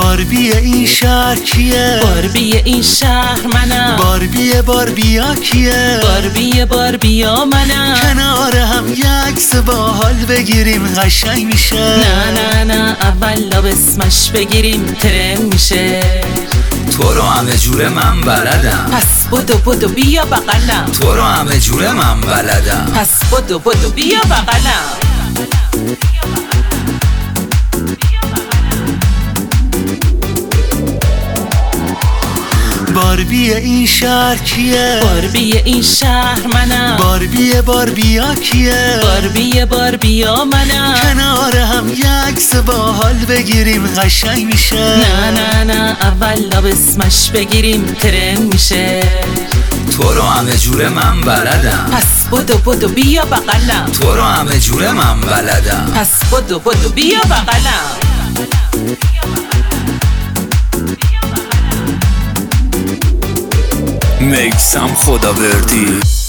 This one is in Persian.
باربی این شهر کیه؟ باربی این شهر منم. باربیا کیه؟ باربیا منم. کنار هم یک عکس باحال بگیریم قشنگ میشه. نه اول لاب اسمش بگیریم ترند میشه. تو رو همه جوره من بلدم، پس بدو بیا بغلم. تو رو همه جوره من بلدم، پس بدو بیا بغلم. باربی این شهر کیه؟ باربی این شهر منم. باربیا کیه؟ باربیا منم. کنار هم یک عکس باحال بگیریم قشنگ میشه. نه اول لاب اسمش بگیریم ترند میشه. تو رو همه جوره من بلدم، پس بدو بیا بغلم. تو رو همه جوره من بلدم، پس بدو بیا بغلم. میکسم خداوردی.